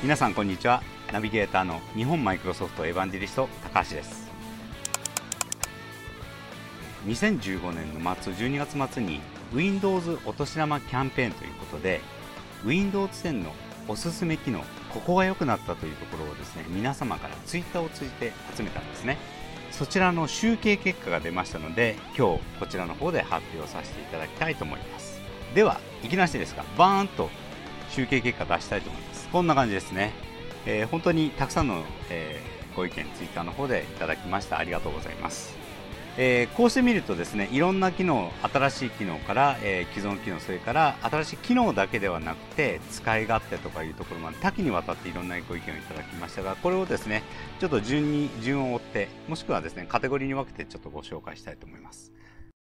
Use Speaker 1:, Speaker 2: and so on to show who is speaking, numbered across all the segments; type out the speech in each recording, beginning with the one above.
Speaker 1: 皆さんこんにちは。ナビゲーターの日本マイクロソフトエヴァンジェリスト高橋です。2015年の末12月末に Windows お年玉キャンペーンということで Windows 10のおすすめ機能、ここが良くなったというところをですね、皆様から Twitter を通じて集めたんですね。そちらの集計結果が出ましたので、今日こちらの方で発表させていただきたいと思います。では、いきなしですが、バーンと集計結果出したいと思います。こんな感じですね。本当にたくさんの、ご意見、Twitter の方でいただきました。ありがとうございます。こうしてみるとですね、いろんな機能、新しい機能から、既存機能、それから新しい機能だけではなくて使い勝手とかいうところまで多岐にわたっていろんなご意見をいただきましたが、これをですねちょっと順を追って、もしくはですねカテゴリーに分けてちょっとご紹介したいと思います。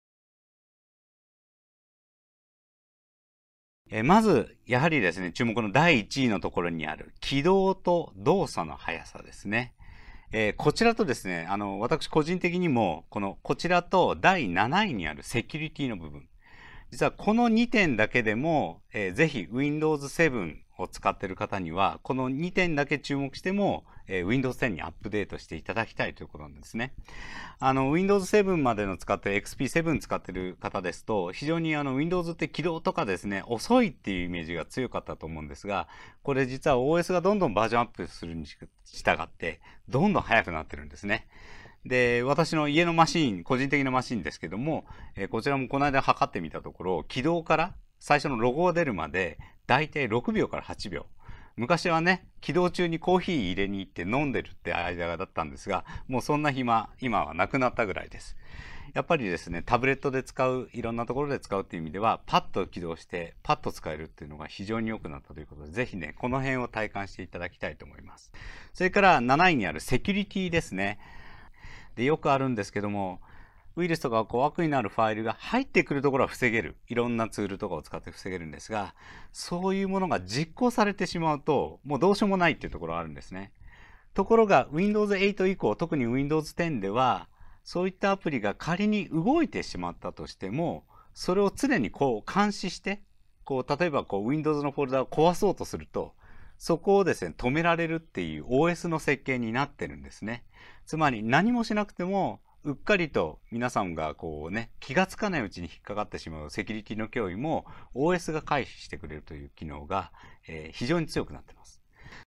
Speaker 1: まずやはりですね、注目の第1位のところにある起動と動作の速さですね。こちらとですね、私個人的にも、こちらと第7位にあるセキュリティの部分。実はこの2点だけでも、ぜひ Windows 7を使っている方には、この2点だけ注目しても、Windows 10にアップデートしていただきたいということなんですね。Windows 7までの使ってる XP7 使っている方ですと、非常にWindows って起動とかですね、遅いっていうイメージが強かったと思うんですが、これ実は OS がどんどんバージョンアップするに従って、どんどん速くなってるんですね。で、私の家のマシン、個人的なマシンですけども、こちらもこの間測ってみたところ、起動から最初のロゴが出るまで、だいたい6秒から8秒。昔はね、起動中にコーヒー入れに行って飲んでるって間だったんですが、もうそんな今はなくなったぐらいです。やっぱりですね、タブレットで使う、いろんなところで使うっていう意味では、パッと起動して、パッと使えるっていうのが非常に良くなったということで、ぜひね、この辺を体感していただきたいと思います。それから7位にあるセキュリティですね。で、よくあるんですけども、ウイルスとか悪意のあるファイルが入ってくるところは防げる。いろんなツールとかを使って防げるんですが、そういうものが実行されてしまうと、もうどうしようもないっていうところがあるんですね。ところが Windows 8以降、特に Windows 10では、そういったアプリが仮に動いてしまったとしても、それを常に監視して、例えばWindows のフォルダを壊そうとすると、そこをですね、止められるっていう OS の設計になってるんですね。つまり何もしなくても、うっかりと皆さんが気がつかないうちに引っかかってしまうセキュリティの脅威も OS が回避してくれるという機能が、非常に強くなっています。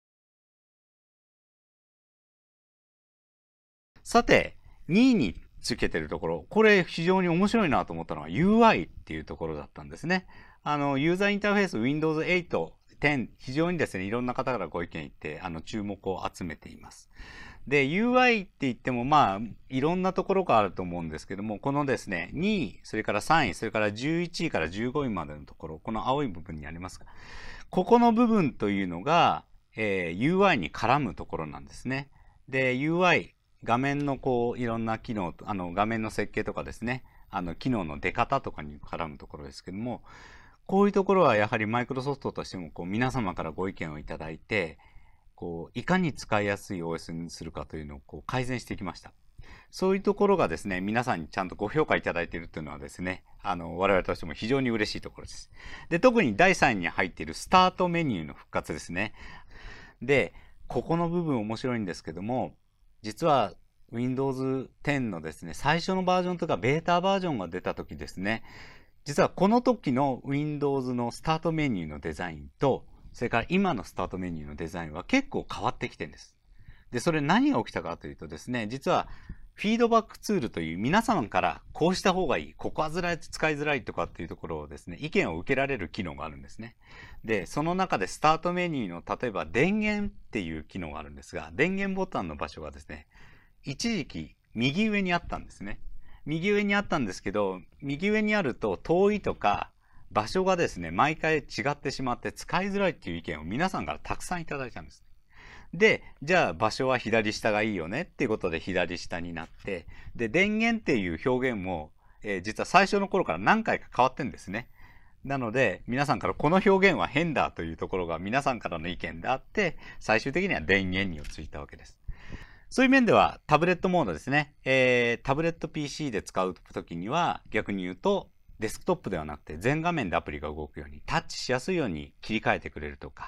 Speaker 1: さて、2位につけてるところ、これ非常に面白いなと思ったのは UI っていうところだったんですね。ユーザーインターフェース Windows 8、10、非常にですね、いろんな方からご意見言って、注目を集めています。で、UI って言っても、いろんなところがあると思うんですけども、このですね、2位、それから3位、それから11位から15位までのところ、この青い部分にありますが、ここの部分というのが、UI に絡むところなんですね。で、UI、画面のいろんな機能、画面の設計とかですね、機能の出方とかに絡むところですけども、こういうところはやはりマイクロソフトとしても皆様からご意見をいただいて、いかに使いやすい OS にするかというのを改善してきました。そういうところがですね、皆さんにちゃんとご評価いただいているというのはですね、我々としても非常に嬉しいところです。で、特に第3位に入っているスタートメニューの復活ですね。で、ここの部分面白いんですけども、実は Windows 10のですね、最初のバージョンとかベータバージョンが出た時ですね、実はこの時の Windows のスタートメニューのデザインと、それから今のスタートメニューのデザインは結構変わってきてるんです。で、それ何が起きたかというとですね、実はフィードバックツールという皆様からこうした方がいい、ここは使いづらいとかっていうところをですね、意見を受けられる機能があるんですね。で、その中でスタートメニューの例えば電源っていう機能があるんですが、電源ボタンの場所がですね、一時期右上にあったんですね。右上にあったんですけど、右上にあると遠いとか場所がですね、毎回違ってしまって使いづらいっていう意見を皆さんからたくさんいただいたんです。で、じゃあ場所は左下がいいよねっていうことで左下になって、で、電源っていう表現も、実は最初の頃から何回か変わってんですね。なので、皆さんからこの表現は変だというところが皆さんからの意見であって、最終的には電源についたわけです。そういう面ではタブレットモードですね。タブレット PC で使うときには逆に言うとデスクトップではなくて全画面でアプリが動くようにタッチしやすいように切り替えてくれるとか、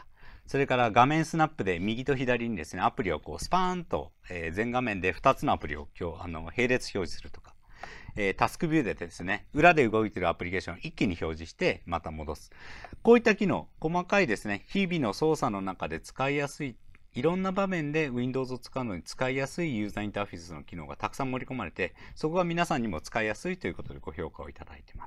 Speaker 1: それから画面スナップで右と左にですね、アプリをこうスパーンと、全画面で2つのアプリを並列表示するとか、タスクビューでですね、裏で動いているアプリケーションを一気に表示してまた戻す。こういった機能、細かいですね、日々の操作の中で使いやすい、いろんな場面で Windows を使うのに使いやすいユーザーインターフェースの機能がたくさん盛り込まれて、そこが皆さんにも使いやすいということでご評価をいただいています。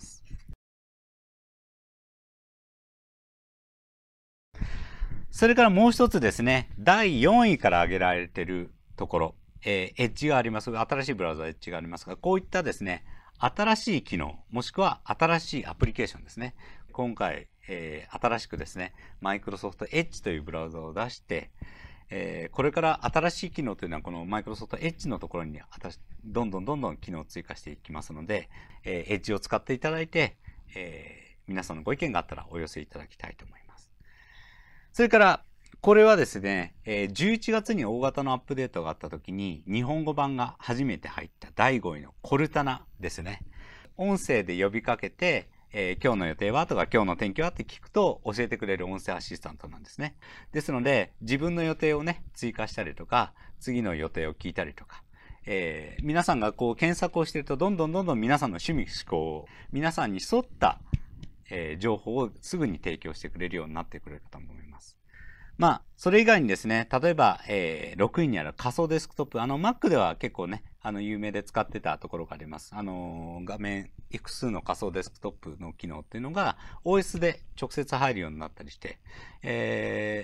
Speaker 1: それからもう一つですね、第4位から挙げられているところ、エッジがあります。新しいブラウザエッジがありますが、こういったですね、新しい機能、もしくは新しいアプリケーションですね。今回、新しくですね、Microsoft Edge というブラウザを出して、これから新しい機能というのはこの Microsoft Edge のところにどんどん機能を追加していきますので、Edge を使っていただいて、皆さんのご意見があったらお寄せいただきたいと思います。それから、これはですね、11月に大型のアップデートがあった時に、日本語版が初めて入った第5位のコルタナですね。音声で呼びかけて、今日の予定はとか今日の天気はって聞くと教えてくれる音声アシスタントなんですね。ですので、自分の予定をね、追加したりとか、次の予定を聞いたりとか、皆さんがこう検索をしていると、どんどん皆さんの趣味思考を、皆さんに沿った、情報をすぐに提供してくれるようになってくれるかと思います。まあ、それ以外にですね、例えば、6位にある仮想デスクトップ。Mac では結構ね、有名で使ってたところがあります。画面、複数の仮想デスクトップの機能っていうのが、OS で直接入るようになったりして、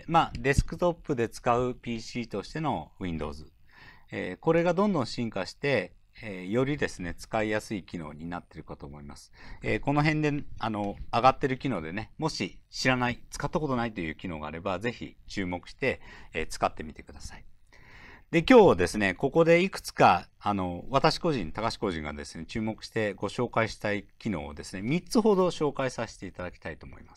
Speaker 1: まあ、デスクトップで使う PC としての Windows。これがどんどん進化して、よりですね、使いやすい機能になっているかと思います。この辺で、上がってる機能でね、もし知らない、使ったことないという機能があれば、ぜひ注目して、使ってみてください。で、今日ですね、ここでいくつか、私個人、高橋個人がですね、注目してご紹介したい機能をですね、3つほど紹介させていただきたいと思います。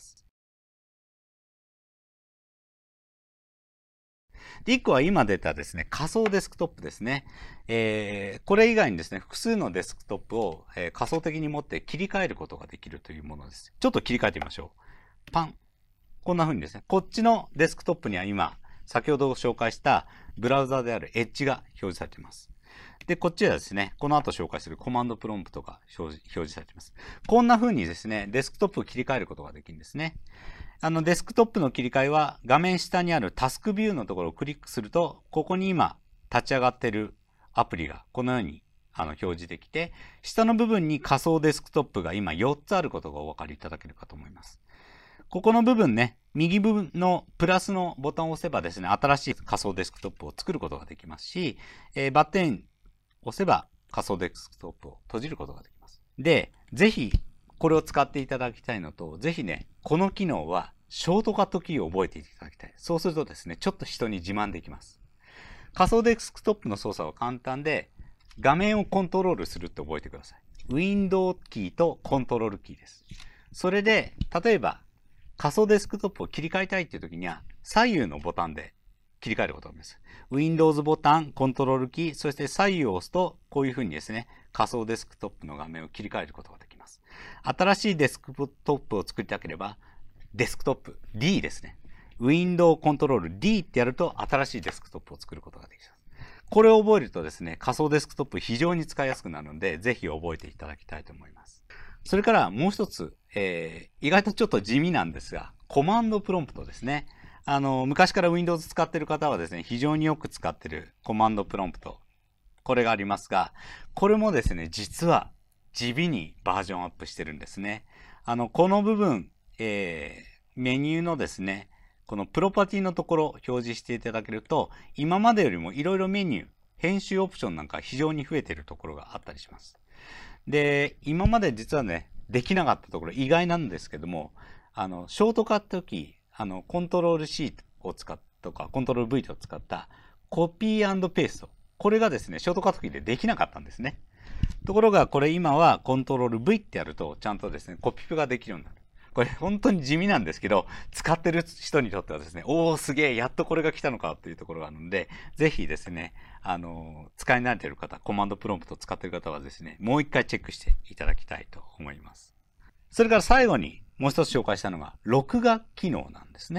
Speaker 1: で、1個は今出たですね、仮想デスクトップですね。これ以外にですね、複数のデスクトップを、仮想的に持って切り替えることができるというものです。ちょっと切り替えてみましょう。パン。こんな風にですね、こっちのデスクトップには今、先ほど紹介したブラウザである Edge が表示されています。で、こっちはですね、この後紹介するコマンドプロンプトが表示されています。こんな風にですね、デスクトップを切り替えることができるんですね。デスクトップの切り替えは画面下にあるタスクビューのところをクリックすると、ここに今立ち上がっているアプリがこのように表示できて、下の部分に仮想デスクトップが今4つあることがお分かりいただけるかと思います。ここの部分ね、右部分のプラスのボタンを押せばですね、新しい仮想デスクトップを作ることができますし、バッテンを押せば仮想デスクトップを閉じることができます。で、ぜひこれを使っていただきたいのと、ぜひね、この機能はショートカットキーを覚えていただきたい。そうするとですね、ちょっと人に自慢できます。仮想デスクトップの操作は簡単で、画面をコントロールするって覚えてください。ウィンドウキーとコントロールキーです。それで、例えば仮想デスクトップを切り替えたいっていう時には、左右のボタンで切り替えることができます。Windows ボタン、コントロールキー、そして左右を押すと、こういう風にですね、仮想デスクトップの画面を切り替えることができます。新しいデスクトップを作りたければ、デスクトップ D ですね。Windows コントロール D ってやると、新しいデスクトップを作ることができます。これを覚えるとですね、仮想デスクトップ非常に使いやすくなるので、ぜひ覚えていただきたいと思います。それからもう一つ、意外とちょっと地味なんですが、コマンドプロンプトですね。昔から Windows 使っている方はですね、非常によく使っているコマンドプロンプト。これがありますが、これもですね、実は地味にバージョンアップしてるんですね。この部分、メニューのですね、このプロパティのところを表示していただけると、今までよりもいろいろメニュー、編集オプションなんか非常に増えているところがあったりします。で、今まで実はね、できなかったところ意外なんですけども、ショートカットキー、コントロール C を使ったとか、コントロール V を使ったコピー&ペースト。これがですね、ショートカットキーでできなかったんですね。ところが、これ今はコントロール V ってやると、ちゃんとですね、コピペができるようになる。これ本当に地味なんですけど、使ってる人にとってはですね、おーすげえ、やっとこれが来たのかっていうところがあるので、ぜひですね、使い慣れている方、コマンドプロンプトを使っている方はですね、もう一回チェックしていただきたいと思います。それから最後にもう一つ紹介したのが、録画機能なんですね。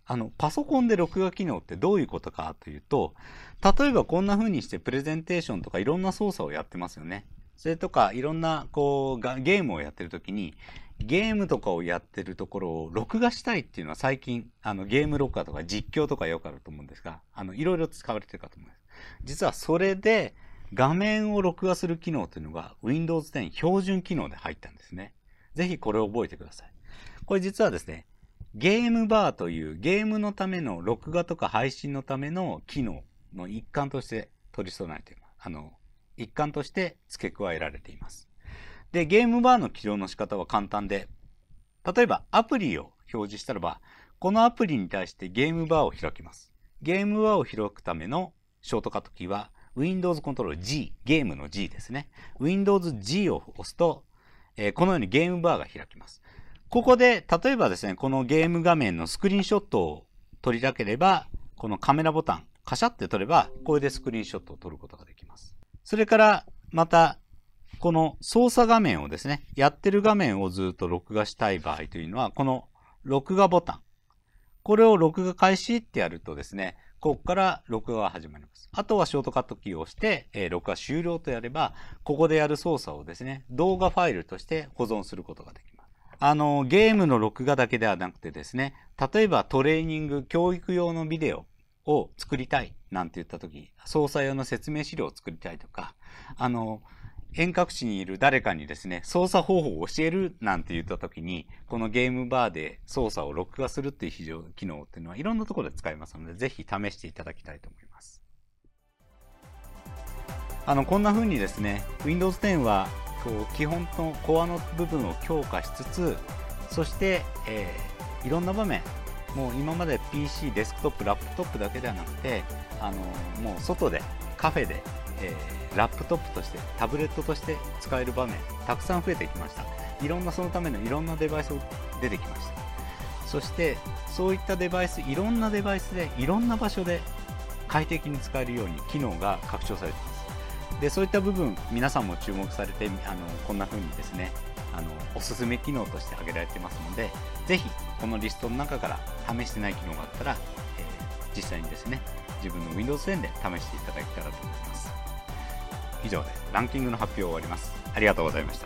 Speaker 1: パソコンで録画機能ってどういうことかというと、例えばこんな風にしてプレゼンテーションとかいろんな操作をやってますよね。それとかいろんなゲームをやってるときに、ゲームとかをやってるところを録画したいっていうのは最近、ゲーム録画とか実況とかよくあると思うんですが、いろいろ使われてるかと思います。実はそれで画面を録画する機能というのが Windows 10標準機能で入ったんですね。ぜひこれを覚えてください。これ実はですね、ゲームバーというゲームのための録画とか配信のための機能の一環として取り備えています。一環として付け加えられています。で、ゲームバーの起動の仕方は簡単で、例えばアプリを表示したらば、このアプリに対してゲームバーを開きます。ゲームバーを開くためのショートカットキーは Windows コントロール G、ゲームの G ですね。Windows G を押すと、このようにゲームバーが開きます。ここで、例えばですね、このゲーム画面のスクリーンショットを撮りたければ、このカメラボタン、カシャって撮れば、これでスクリーンショットを撮ることができます。それから、また、この操作画面をですね、やってる画面をずっと録画したい場合というのは、この録画ボタン。これを録画開始ってやるとですね、ここから録画が始まります。あとはショートカットキーを押して、録画終了とやれば、ここでやる操作をですね、動画ファイルとして保存することができます。ゲームの録画だけではなくてですね、例えばトレーニング、教育用のビデオを作りたいなんて言ったとき、操作用の説明資料を作りたいとか、遠隔地にいる誰かにですね、操作方法を教えるなんて言ったときに、このゲームバーで操作を録画するっていう非常機能っていうのはいろんなところで使えますので、ぜひ試していただきたいと思います。こんな風にですね、Windows 10は基本のコアの部分を強化しつつ、そして、いろんな場面、もう今まで PC、デスクトップ、ラップトップだけではなくて、もう外で、カフェで、ラップトップとして、タブレットとして使える場面、たくさん増えてきました。いろんなそのためのいろんなデバイスが出てきました。そして、そういったデバイス、いろんなデバイスで、いろんな場所で快適に使えるように機能が拡張されています。で、そういった部分、皆さんも注目されて、こんな風にですね、おすすめ機能として挙げられてますので、ぜひ、このリストの中から試してない機能があったら、実際にですね、自分の Windows 10で試していただけたらと思います。以上でランキングの発表を終わります。ありがとうございました。